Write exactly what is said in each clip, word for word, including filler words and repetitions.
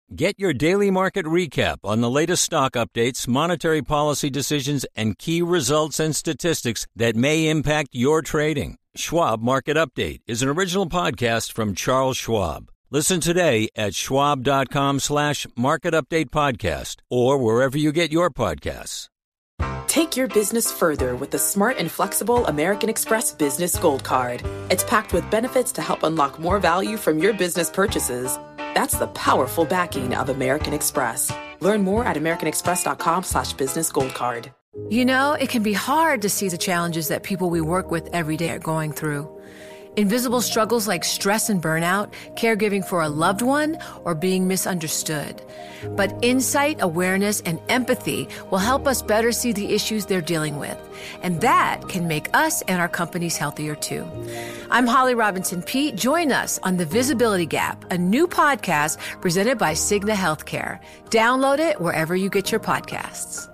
Get your daily market recap on the latest stock updates, monetary policy decisions, and key results and statistics that may impact your trading. Schwab Market Update is an original podcast from Charles Schwab. Listen today at schwab.com slash market update podcast or wherever you get your podcasts. Take your business further with the smart and flexible American Express Business Gold Card. It's packed with benefits to help unlock more value from your business purchases. That's the powerful backing of American Express. Learn more at americanexpress.com slash business gold card. You know, it can be hard to see the challenges that people we work with every day are going through. Invisible struggles like stress and burnout, caregiving for a loved one, or being misunderstood. But insight, awareness, and empathy will help us better see the issues they're dealing with. And that can make us and our companies healthier too. I'm Holly Robinson Peete. Join us on The Visibility Gap, a new podcast presented by Cigna Healthcare. Download it wherever you get your podcasts.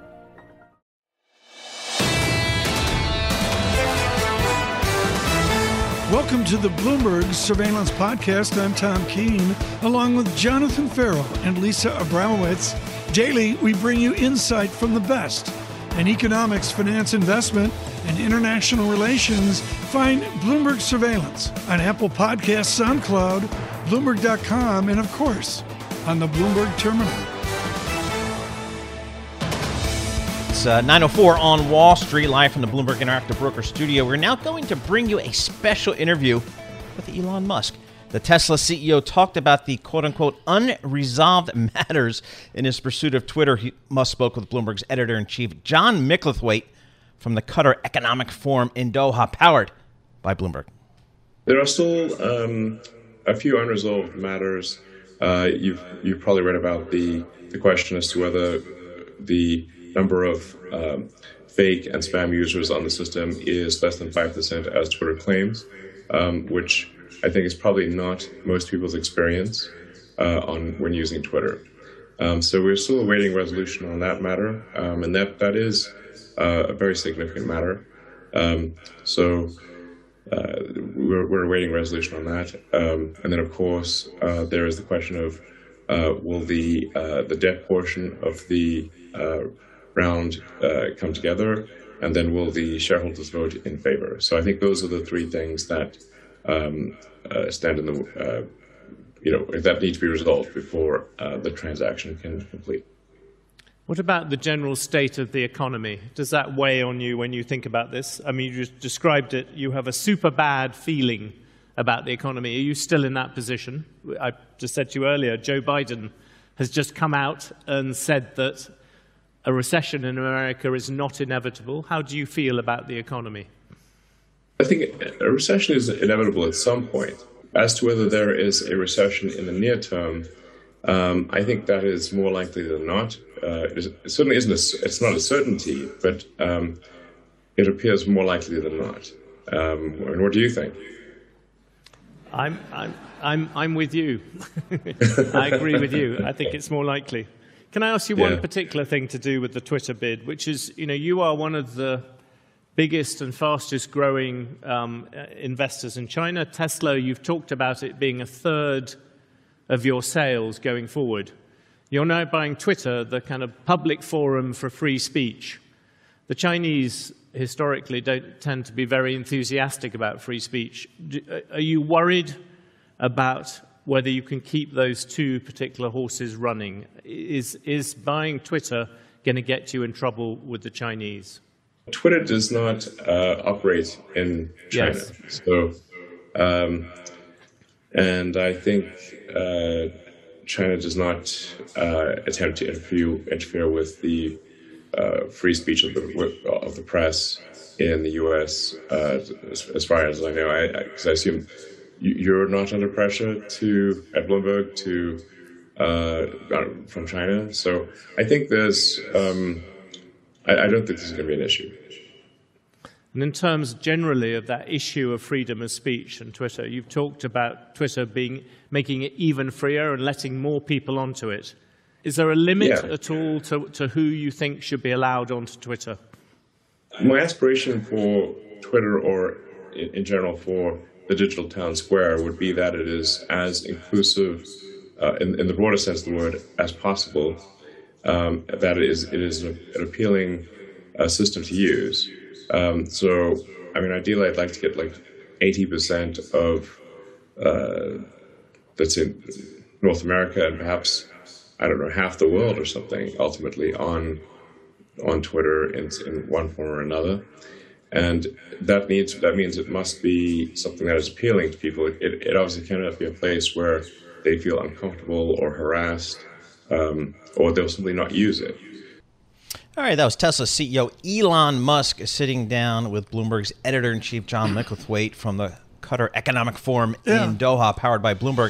Welcome to the Bloomberg Surveillance Podcast. I'm Tom Keene, along with Jonathan Farrell and Lisa Abramowitz. Daily, we bring you insight from the best in economics, finance, investment, and international relations. Find Bloomberg Surveillance on Apple Podcasts, SoundCloud, Bloomberg dot com, and of course, on the Bloomberg Terminal. It's uh, nine oh four on Wall Street, live from the Bloomberg Interactive Broker Studio. We're now going to bring you a special interview with Elon Musk. The Tesla C E O talked about the quote-unquote unresolved matters in his pursuit of Twitter. He, Musk spoke with Bloomberg's editor-in-chief, John Micklethwait, from the Qatar Economic Forum in Doha, powered by Bloomberg. There are still um, a few unresolved matters. Uh, you've, you've probably read about the, the question as to whether the number of um, fake and spam users on the system is less than five percent, as Twitter claims, um, which I think is probably not most people's experience uh, on when using Twitter. Um, so we're still awaiting resolution on that matter, um, and that, that is uh, a very significant matter. Um, so uh, we're, we're awaiting resolution on that. Um, and then, of course, uh, there is the question of uh, will the, uh, the debt portion of the uh, round uh, come together, and then will the shareholders vote in favor? So I think those are the three things that um, uh, stand in the, uh, you know, that need to be resolved before uh, the transaction can complete. What about the general state of the economy? Does that weigh on you when you think about this? I mean, you just described it. You have a super bad feeling about the economy. Are you still in that position? I just said to you earlier, Joe Biden has just come out and said that a recession in America is not inevitable. How do you feel about the economy? I think a recession is inevitable at some point. As to whether there is a recession in the near term, um, I think that is more likely than not. Uh, it, is, it certainly isn't. A, it's not a certainty, but um, it appears more likely than not. Um, and what do you think? I'm I'm I'm I'm with you. I agree with you. I think it's more likely. Can I ask you one yeah. particular thing to do with the Twitter bid, which is, you know, you are one of the biggest and fastest growing um, investors in China. Tesla, you've talked about it being a third of your sales going forward. You're now buying Twitter, the kind of public forum for free speech. The Chinese historically don't tend to be very enthusiastic about free speech. Are you worried about whether you can keep those two particular horses running? Is, is buying Twitter going to get you in trouble with the Chinese? Twitter does not uh, operate in China. Yes. So, um, and I think uh, China does not uh, attempt to interfere, interfere with the uh, free speech of the, of the press in the U S, uh, as, as far as I know, because I, I, I assume you're not under pressure to at Bloomberg to uh, from China. So I think there's, um, I, I don't think this is going to be an issue. And in terms generally of that issue of freedom of speech and Twitter, you've talked about Twitter being making it even freer and letting more people onto it. Is there a limit yeah. at all to, to who you think should be allowed onto Twitter? My aspiration for Twitter, or in, in general for the digital town square, would be that it is as inclusive uh, in, in the broader sense of the word, as possible, um, that it is, it is an, an appealing uh, system to use. Um, so, I mean, ideally, I'd like to get like eighty percent of, uh, that's in North America and perhaps, I don't know, half the world or something, ultimately on on Twitter in, in one form or another. And that needs that means it must be something that is appealing to people. It, it obviously cannot be a place where they feel uncomfortable or harassed, um, or they'll simply not use it. All right, that was Tesla C E O Elon Musk sitting down with Bloomberg's editor-in-chief John Micklethwaite from the Qatar Economic Forum yeah. in Doha, powered by Bloomberg.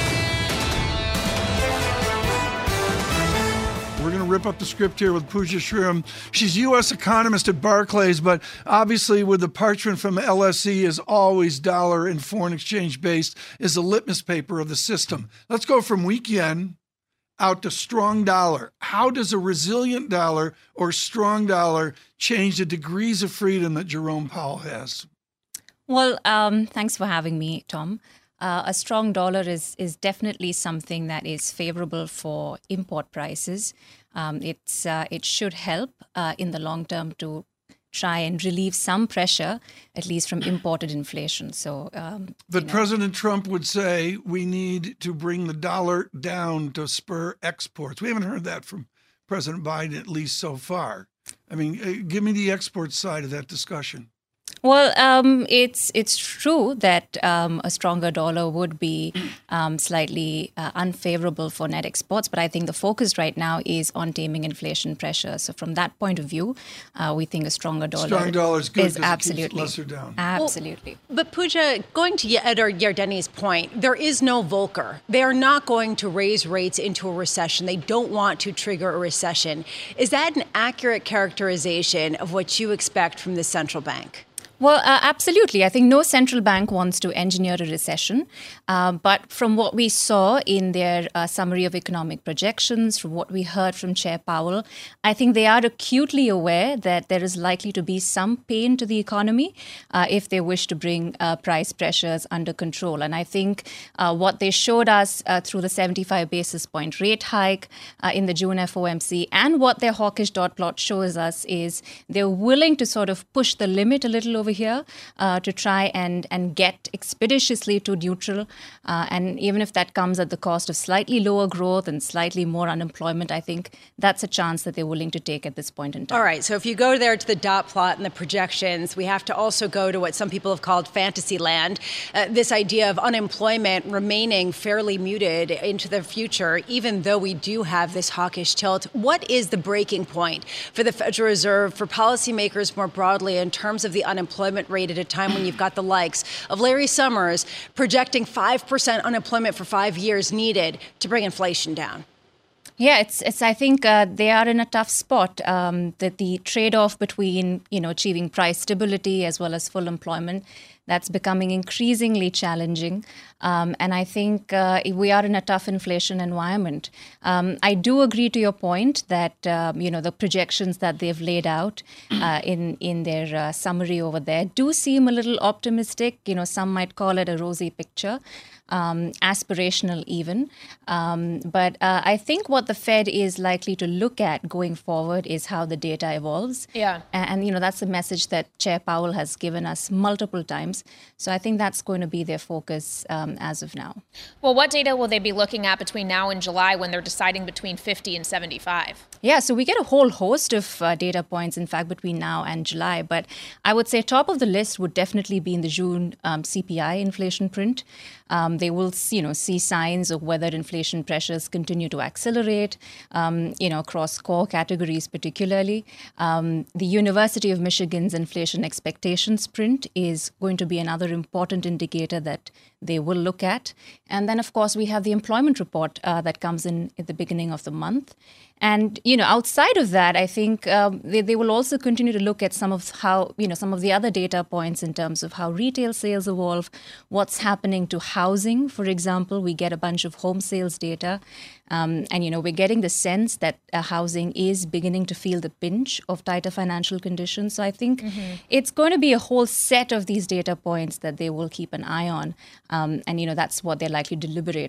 We're going to rip up the script here with Pooja Shriram. She's U S economist at Barclays, but obviously with the parchment from L S E is always dollar and foreign exchange based, is the litmus paper of the system. Let's go from weak yen out to strong dollar. How does a resilient dollar or strong dollar change the degrees of freedom that Jerome Powell has? Well, um, thanks for having me, Tom. Uh, a strong dollar is is definitely something that is favorable for import prices. Um, it's uh, it should help uh, in the long term to try and relieve some pressure, at least from imported inflation. So, um, but you know. President Trump would say we need to bring the dollar down to spur exports. We haven't heard that from President Biden, at least so far. I mean, give me the export side of that discussion. Well, um, it's it's true that um, a stronger dollar would be um, slightly uh, unfavorable for net exports, but I think the focus right now is on taming inflation pressure. So from that point of view, uh, we think a stronger dollar Strong dollar is, good is absolutely it keeps lesser down. Absolutely. Well, but Pooja, going to Eder Yardeni's point, there is no Volcker. They are not going to raise rates into a recession. They don't want to trigger a recession. Is that an accurate characterization of what you expect from the central bank? Well, uh, absolutely. I think no central bank wants to engineer a recession. Uh, but from what we saw in their uh, summary of economic projections, from what we heard from Chair Powell, I think they are acutely aware that there is likely to be some pain to the economy uh, if they wish to bring uh, price pressures under control. And I think uh, what they showed us uh, through the seventy-five basis point rate hike uh, in the June F O M C and what their hawkish dot plot shows us is they're willing to sort of push the limit a little over here uh, to try and, and get expeditiously to neutral. Uh, and even if that comes at the cost of slightly lower growth and slightly more unemployment, I think that's a chance that they're willing to take at this point in time. All right. So if you go there to the dot plot and the projections, we have to also go to what some people have called fantasy land. Uh, this idea of unemployment remaining fairly muted into the future, even though we do have this hawkish tilt. What is the breaking point for the Federal Reserve, for policymakers more broadly in terms of the unemployment rate at a time when you've got the likes of Larry Summers projecting five percent unemployment for five years needed to bring inflation down? Yeah, it's it's. I think uh, they are in a tough spot. Um, that the trade-off between you know achieving price stability as well as full employment, that's becoming increasingly challenging. Um, and I think uh, we are in a tough inflation environment. Um, I do agree to your point that um, you know the projections that they've laid out uh, in in their uh, summary over there do seem a little optimistic. You know, some might call it a rosy picture. Um, aspirational even. Um, but uh, I think what the Fed is likely to look at going forward is how the data evolves. Yeah. And, and, you know, that's a message that Chair Powell has given us multiple times. So I think that's going to be their focus um, as of now. Well, what data will they be looking at between now and July when they're deciding between fifty and seventy-five? Yeah, so we get a whole host of uh, data points, in fact, between now and July. But I would say top of the list would definitely be in the June um, C P I inflation print. Um, they will, you know, see signs of whether inflation pressures continue to accelerate, um, you know, across core categories particularly. Um, the University of Michigan's inflation expectations print is going to be another important indicator that they will look at. And then, of course, we have the employment report uh, that comes in at the beginning of the month. And, you know, outside of that, I think um, they, they will also continue to look at some of how, you know, some of the other data points in terms of how retail sales evolve, what's happening to housing. For example, we get a bunch of home sales data. Um, and, you know, we're getting the sense that uh, housing is beginning to feel the pinch of tighter financial conditions. So I think mm-hmm. it's going to be a whole set of these data points that they will keep an eye on. Um, and, you know, that's what they're likely to deliberate on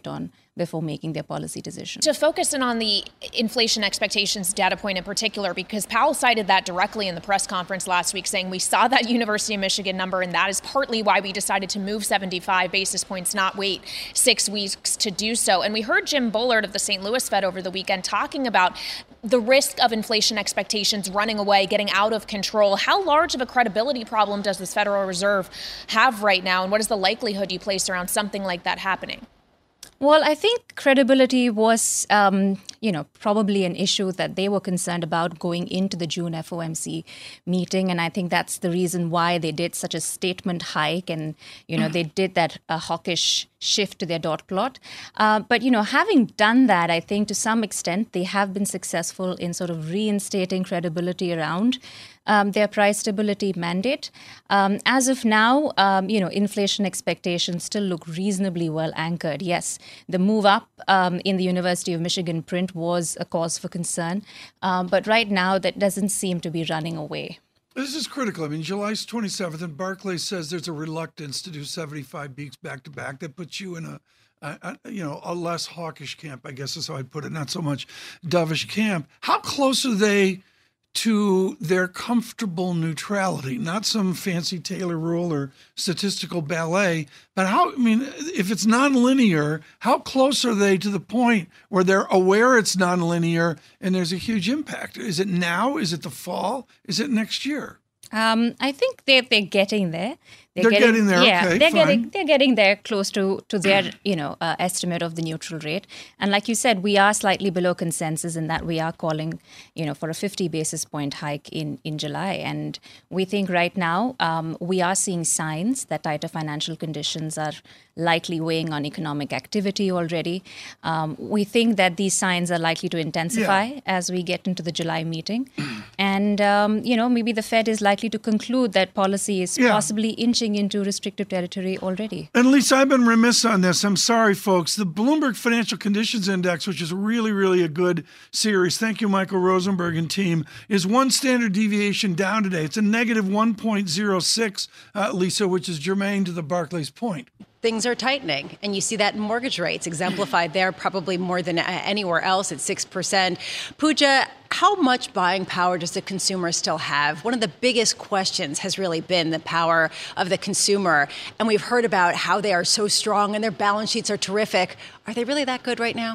before making their policy decision. To focus in on the inflation expectations data point in particular, because Powell cited that directly in the press conference last week, saying we saw that University of Michigan number, and that is partly why we decided to move seventy-five basis points, not wait six weeks to do so. And we heard Jim Bullard of the Saint Louis Fed over the weekend talking about the risk of inflation expectations running away, getting out of control. How large of a credibility problem does this Federal Reserve have right now, and what is the likelihood you place around something like that happening? Well, I think credibility was, um, you know, probably an issue that they were concerned about going into the June F O M C meeting. And I think that's the reason why they did such a statement hike and, you know, they did that uh, hawkish shift to their dot plot. Uh, but, you know, having done that, I think to some extent they have been successful in sort of reinstating credibility around Um, their price stability mandate. Um, as of now, um, you know, inflation expectations still look reasonably well anchored. Yes, the move up um, in the University of Michigan print was a cause for concern, um, but right now that doesn't seem to be running away. This is critical. I mean, July twenty-seventh, and Barclays says there's a reluctance to do seventy-five beats back to back. That puts you in a, a, a, you know, a less hawkish camp, I guess is how I'd put it, not so much dovish camp. How close are they to their comfortable neutrality, not some fancy Taylor rule or statistical ballet, but how, I mean, if it's nonlinear, how close are they to the point where they're aware it's nonlinear and there's a huge impact? Is it now? Is it the fall? Is it next year? Um, I think they're, they're getting there. They're, they're getting, getting there. Yeah, okay, they're fine. getting they're getting there close to to their you know uh, estimate of the neutral rate. And like you said, we are slightly below consensus in that we are calling you know for a fifty basis point hike in in July. And we think right now um, we are seeing signs that tighter financial conditions are likely weighing on economic activity already. Um, we think that these signs are likely to intensify yeah. as we get into the July meeting. And um, you know maybe the Fed is likely to conclude that policy is yeah. possibly inching into restrictive territory already. And Lisa, I've been remiss on this. I'm sorry, folks. The Bloomberg Financial Conditions Index, which is really, really a good series, thank you, Michael Rosenberg and team, is one standard deviation down today. It's a negative one point zero six, uh, Lisa, which is germane to the Barclays point. Things are tightening, and you see that in mortgage rates, exemplified there probably more than anywhere else at six percent. Pooja, how much buying power does the consumer still have? One of the biggest questions has really been the power of the consumer, and we've heard about how they are so strong and their balance sheets are terrific. Are they really that good right now?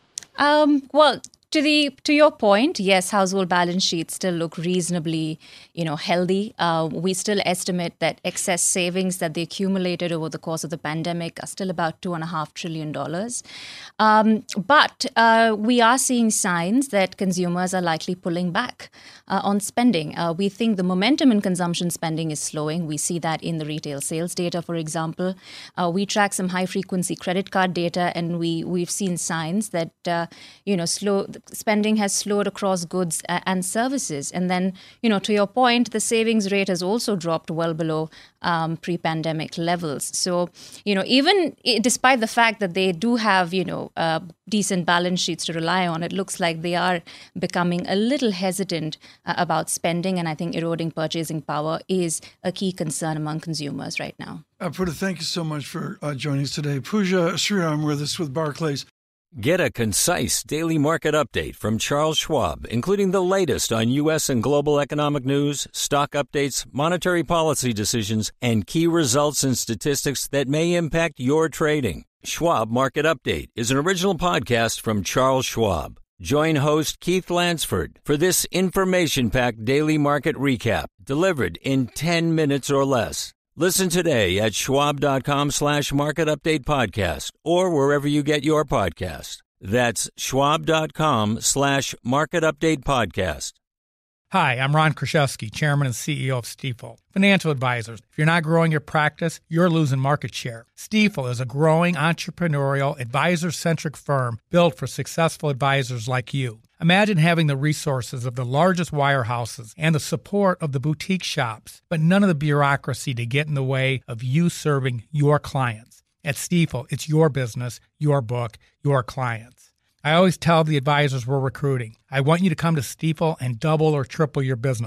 Um, well, To the to your point, yes, household balance sheets still look reasonably, you know, healthy. Uh, we still estimate that excess savings that they accumulated over the course of the pandemic are still about two and a half trillion dollars. Um, but uh, we are seeing signs that consumers are likely pulling back uh, on spending. Uh, we think the momentum in consumption spending is slowing. We see that in the retail sales data, for example. Uh, we track some high frequency credit card data, and we we've seen signs that uh, you know slow. Spending has slowed across goods and services. And then, you know, to your point, the savings rate has also dropped well below um, pre-pandemic levels. So, you know, even despite the fact that they do have, you know, uh, decent balance sheets to rely on, it looks like they are becoming a little hesitant uh, about spending. And I think eroding purchasing power is a key concern among consumers right now. Uh, Pooja, thank you so much for uh, joining us today. Pooja Sriram with us with Barclays. Get a concise daily market update from Charles Schwab, including the latest on U S and global economic news, stock updates, monetary policy decisions, and key results and statistics that may impact your trading. Schwab Market Update is an original podcast from Charles Schwab. Join host Keith Lansford for this information-packed daily market recap delivered in ten minutes or less. Listen today at schwab.com slash market update podcast or wherever you get your podcast. That's schwab.com slash market update podcast. Hi, I'm Ron Kraszewski, Chairman and C E O of Stifel. Financial advisors, if you're not growing your practice, you're losing market share. Stifel is a growing entrepreneurial, advisor-centric firm built for successful advisors like you. Imagine having the resources of the largest wirehouses and the support of the boutique shops, but none of the bureaucracy to get in the way of you serving your clients. At Stifel, it's your business, your book, your clients. I always tell the advisors we're recruiting, I want you to come to Stifel and double or triple your business.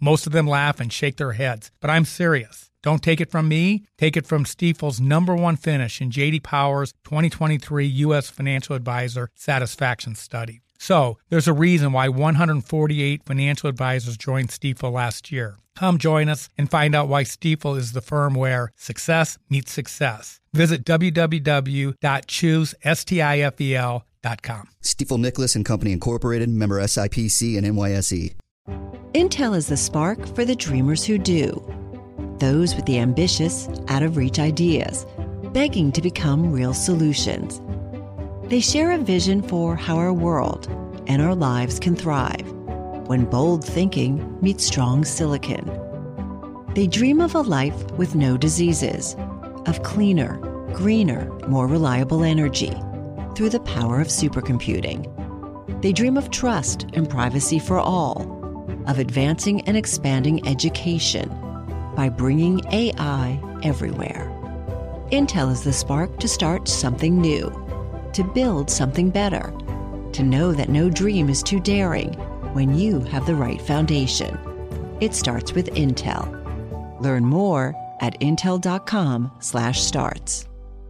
Most of them laugh and shake their heads, but I'm serious. Don't take it from me. Take it from Stifel's number one finish in J D Power's twenty twenty-three U S Financial Advisor Satisfaction Study. So, there's a reason why one hundred forty-eight financial advisors joined Stifel last year. Come join us and find out why Stifel is the firm where success meets success. Visit w w w dot choose stifel dot com. Stifel Nicholas and Company Incorporated, member S I P C and N Y S E. Intel is the spark for the dreamers who do. Those with the ambitious, out-of-reach ideas, begging to become real solutions. They share a vision for how our world and our lives can thrive when bold thinking meets strong silicon. They dream of a life with no diseases, of cleaner, greener, more reliable energy through the power of supercomputing. They dream of trust and privacy for all, of advancing and expanding education by bringing A I everywhere. Intel is the spark to start something new, to build something better, to know that no dream is too daring when you have the right foundation. It starts with Intel. Learn more at intel dot com slash starts.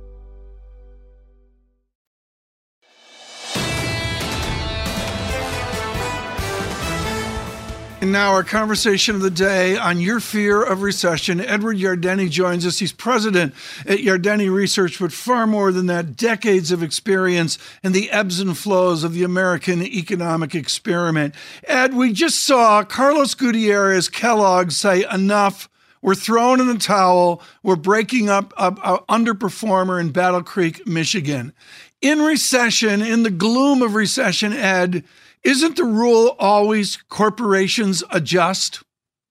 And now our conversation of the day on your fear of recession. Edward Yardeni joins us. He's president at Yardeni Research, but far more than that, decades of experience in the ebbs and flows of the American economic experiment. Ed, we just saw Carlos Gutierrez Kellogg say enough. We're throwing in the towel. We're breaking up an underperformer in Battle Creek, Michigan. In recession, in the gloom of recession, Ed, isn't the rule always corporations adjust?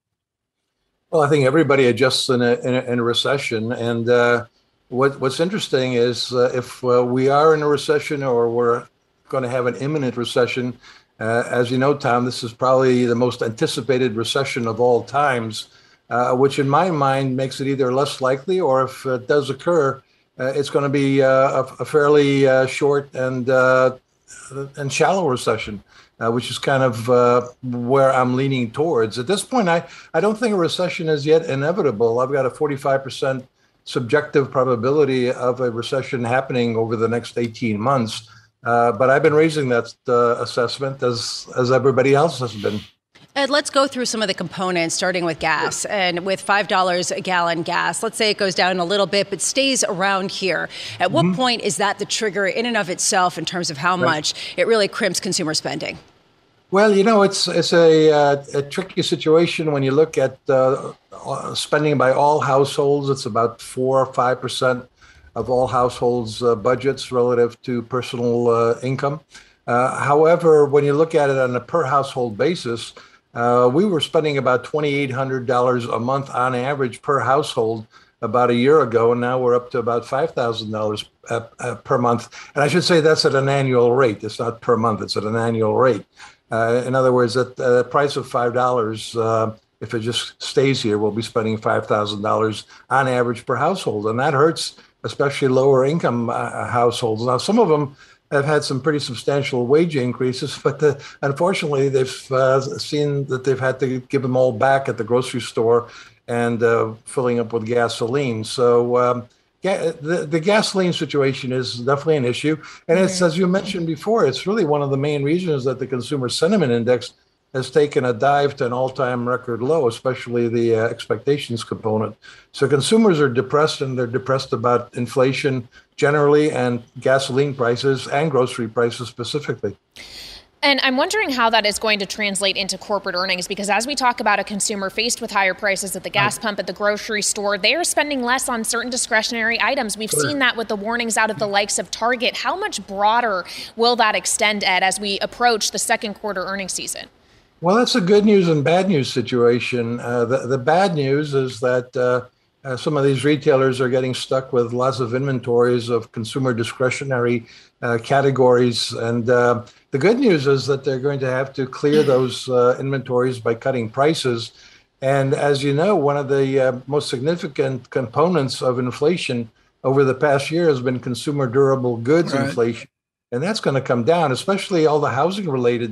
Well, I think everybody adjusts in a, in a, in a recession. And uh, what, what's interesting is uh, if uh, we are in a recession or we're going to have an imminent recession, uh, as you know, Tom, this is probably the most anticipated recession of all times, uh, which in my mind makes it either less likely or if it does occur, uh, it's going to be uh, a, a fairly uh, short and, uh, and shallow recession. Uh, which is kind of uh, where I'm leaning towards. At this point, I, I don't think a recession is yet inevitable. I've got a forty-five percent subjective probability of a recession happening over the next eighteen months. Uh, but I've been raising that uh, assessment as, as everybody else has been. Ed, let's go through some of the components, starting with gas. And with five dollars a gallon gas, let's say it goes down a little bit, but stays around here. At what mm-hmm. point is that the trigger in and of itself in terms of how right. much it really crimps consumer spending? Well, you know, it's it's a, uh, a tricky situation when you look at uh, spending by all households. It's about four or five percent of all households' uh, budgets relative to personal uh, income. Uh, however, when you look at it on a per household basis, uh, we were spending about twenty-eight hundred dollars a month on average per household about a year ago, and now we're up to about five thousand dollars uh, uh, per month. And I should say that's at an annual rate. It's not per month. It's at an annual rate. Uh, in other words, at the price of five dollars, uh, if it just stays here, we'll be spending five thousand dollars on average per household. And that hurts, especially lower income uh, households. Now, some of them have had some pretty substantial wage increases, but the, unfortunately, they've uh, seen that they've had to give them all back at the grocery store and uh, filling up with gasoline. So um, yeah, the, the gasoline situation is definitely an issue. And it's, as you mentioned before, it's really one of the main reasons that the Consumer Sentiment Index has taken a dive to an all-time record low, especially the uh, expectations component. So consumers are depressed, and they're depressed about inflation generally and gasoline prices and grocery prices specifically. And I'm wondering how that is going to translate into corporate earnings, because as we talk about a consumer faced with higher prices at the gas pump, at the grocery store, they are spending less on certain discretionary items. We've sure. seen that with the warnings out of the likes of Target. How much broader will that extend, Ed, as we approach the second quarter earnings season? Well, that's a good news and bad news situation. Uh, the, the bad news is that uh, uh, some of these retailers are getting stuck with lots of inventories of consumer discretionary uh, categories. And uh, the good news is that they're going to have to clear those uh, inventories by cutting prices. And as you know, one of the uh, most significant components of inflation over the past year has been consumer durable goods right. inflation. And that's going to come down, especially all the housing related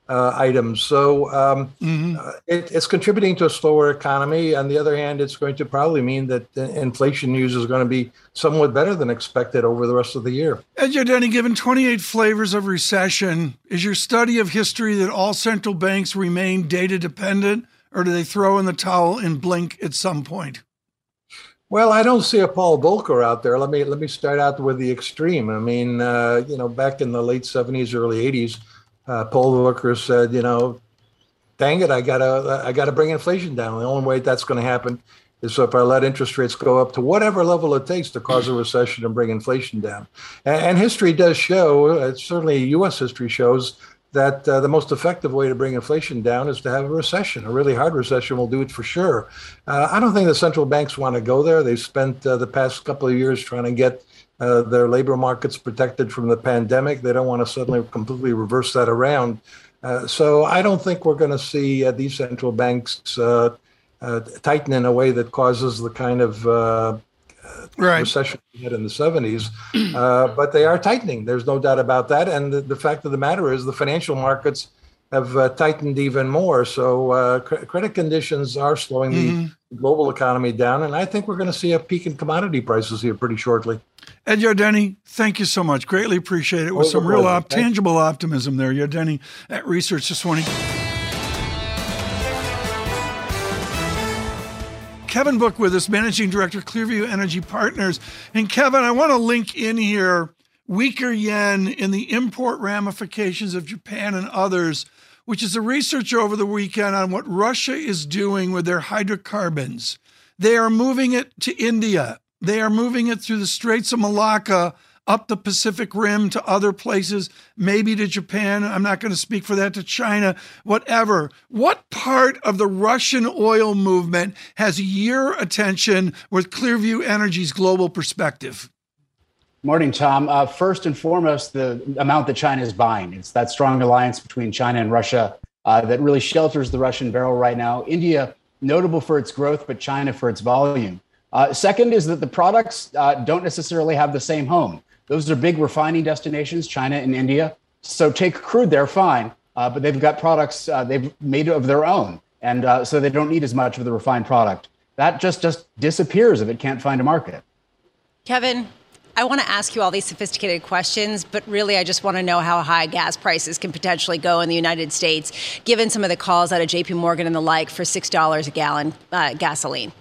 uh, items. So um, mm-hmm. uh, it, it's contributing to a slower economy. On the other hand, it's going to probably mean that the inflation news is going to be somewhat better than expected over the rest of the year. Ed Yardeni, given twenty-eight flavors of recession, is your study of history that all central banks remain data dependent, or do they throw in the towel and blink at some point? Well, I don't see a Paul Volcker out there. Let me let me start out with the extreme. I mean, uh, you know, back in the late seventies, early eighties, uh, Paul Volcker said, you know, dang it, I gotta I gotta bring inflation down. The only way that's going to happen is if I let interest rates go up to whatever level it takes to cause a recession and bring inflation down. And, and history does show, uh, certainly U S history shows, that uh, the most effective way to bring inflation down is to have a recession. A really hard recession will do it for sure. Uh, I don't think the central banks want to go there. They've spent uh, the past couple of years trying to get uh, their labor markets protected from the pandemic. They don't want to suddenly completely reverse that around. Uh, so I don't think we're going to see uh, these central banks uh, uh, tighten in a way that causes the kind of uh, Right. recession we had in the seventies, uh, but they are tightening. There's no doubt about that. And the, the fact of the matter is the financial markets have uh, tightened even more. So uh, cr- credit conditions are slowing mm-hmm. the global economy down. And I think we're going to see a peak in commodity prices here pretty shortly. Ed Yardeni, thank you so much. Greatly appreciate it. With some real op- tangible optimism there. Yardeni at Research This Morning. Kevin Book with us, Managing Director, Clearview Energy Partners. And Kevin, I want to link in here weaker yen and the import ramifications of Japan and others, which is a research over the weekend on what Russia is doing with their hydrocarbons. They are moving it to India. They are moving it through the Straits of Malacca, up the Pacific Rim to other places, maybe to Japan. I'm not going to speak for that, to China, whatever. What part of the Russian oil movement has your attention with Clearview Energy's global perspective? Morning, Tom. Uh, first and foremost, the amount that China is buying. It's that strong alliance between China and Russia uh, that really shelters the Russian barrel right now. India, notable for its growth, but China for its volume. Uh, second is that the products uh, don't necessarily have the same home. Those are big refining destinations, China and India. So take crude there, fine, uh, but they've got products uh, they've made of their own. And uh, so they don't need as much of the refined product. That just, just disappears if it can't find a market. Kevin, I want to ask you all these sophisticated questions, but really I just want to know how high gas prices can potentially go in the United States, given some of the calls out of J P Morgan and the like for six dollars a gallon uh, gasoline.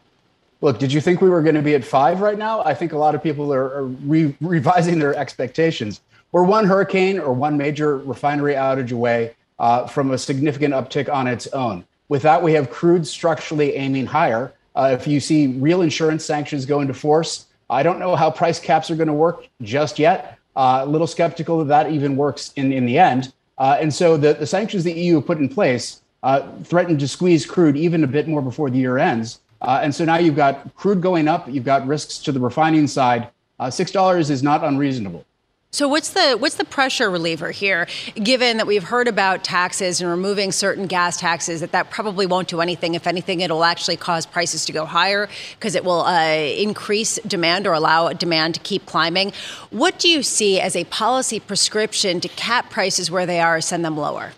Look, did you think we were going to be at five right now? I think a lot of people are, are re- revising their expectations. We're one hurricane or one major refinery outage away uh, from a significant uptick on its own. With that, we have crude structurally aiming higher. Uh, if you see real insurance sanctions go into force, I don't know how price caps are going to work just yet. Uh, a little skeptical that that even works in, in the end. Uh, and so the, the sanctions the E U put in place uh, threaten to squeeze crude even a bit more before the year ends. Uh, and so now you've got crude going up, you've got risks to the refining side. Uh, six dollars is not unreasonable. So what's the what's the pressure reliever here, given that we've heard about taxes and removing certain gas taxes, that that probably won't do anything. If anything, it'll actually cause prices to go higher because it will uh, increase demand or allow demand to keep climbing. What do you see as a policy prescription to cap prices where they are or send them lower?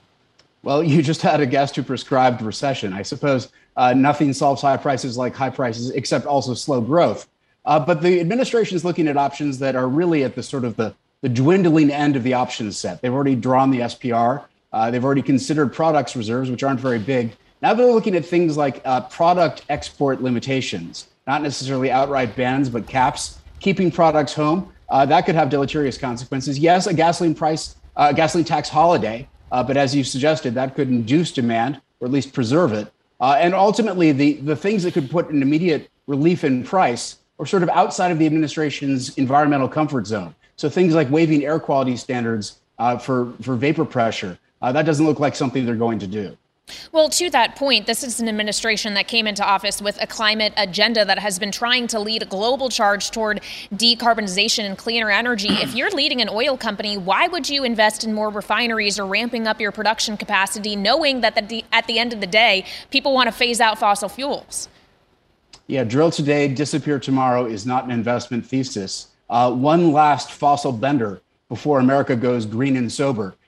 Well, you just had a gas to prescribed recession. I suppose uh, nothing solves high prices like high prices, except also slow growth. Uh, but the administration is looking at options that are really at the sort of the, the dwindling end of the options set. They've already drawn the S P R. Uh, they've already considered products reserves, which aren't very big. Now they're looking at things like uh, product export limitations, not necessarily outright bans, but caps, keeping products home. Uh, that could have deleterious consequences. Yes, a gasoline price, uh, gasoline tax holiday, uh, but as you suggested, that could induce demand or at least preserve it. Uh, and ultimately, the, the things that could put an immediate relief in price or sort of outside of the administration's environmental comfort zone. So things like waiving air quality standards uh, for, for vapor pressure, uh, that doesn't look like something they're going to do. Well, to that point, this is an administration that came into office with a climate agenda that has been trying to lead a global charge toward decarbonization and cleaner energy. If you're leading an oil company, why would you invest in more refineries or ramping up your production capacity, knowing that the, at the end of the day, people want to phase out fossil fuels? Yeah, drill today, disappear tomorrow is not an investment thesis. Uh, one last fossil bender before America goes green and sober.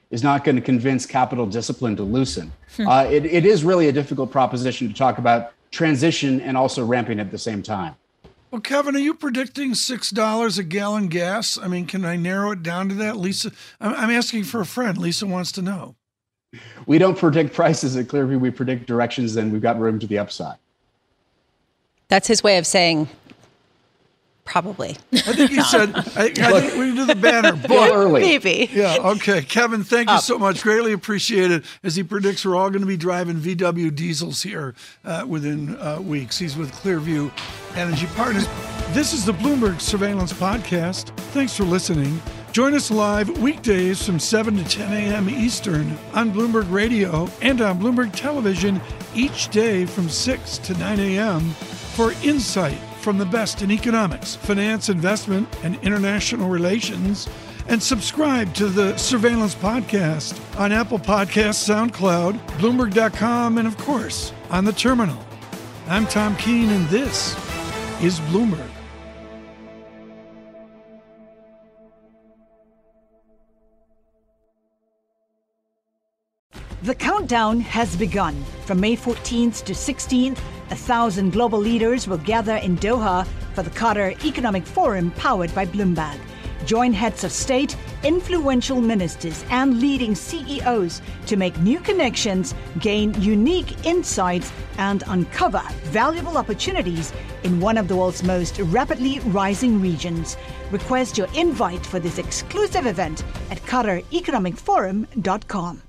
is not going to convince capital discipline to loosen. Uh, it, it is really a difficult proposition to talk about transition and also ramping at the same time. Well, Kevin, are you predicting six dollars a gallon gas? I mean, can I narrow it down to that? Lisa, I'm, I'm asking for a friend. Lisa wants to know. We don't predict prices at Clearview. We predict directions, and we've got room to the upside. That's his way of saying probably. I think he said, I, I think we can do the banner. But early. Maybe. Yeah, okay. Kevin, thank you so much. Greatly appreciated. As he predicts, we're all going to be driving V W diesels here uh, within uh, weeks. He's with Clearview Energy Partners. This is the Bloomberg Surveillance Podcast. Thanks for listening. Join us live weekdays from seven to ten a.m. Eastern on Bloomberg Radio and on Bloomberg Television each day from six to nine a.m. for insight from the best in economics, finance, investment, and international relations. And subscribe to the Surveillance Podcast on Apple Podcasts, SoundCloud, Bloomberg dot com, and of course, on the terminal. I'm Tom Keene, and this is Bloomberg. The countdown has begun. From May fourteenth to sixteenth, a thousand global leaders will gather in Doha for the Qatar Economic Forum powered by Bloomberg. Join heads of state, influential ministers, and leading C E Os to make new connections, gain unique insights, and uncover valuable opportunities in one of the world's most rapidly rising regions. Request your invite for this exclusive event at Qatar Economic Forum dot com.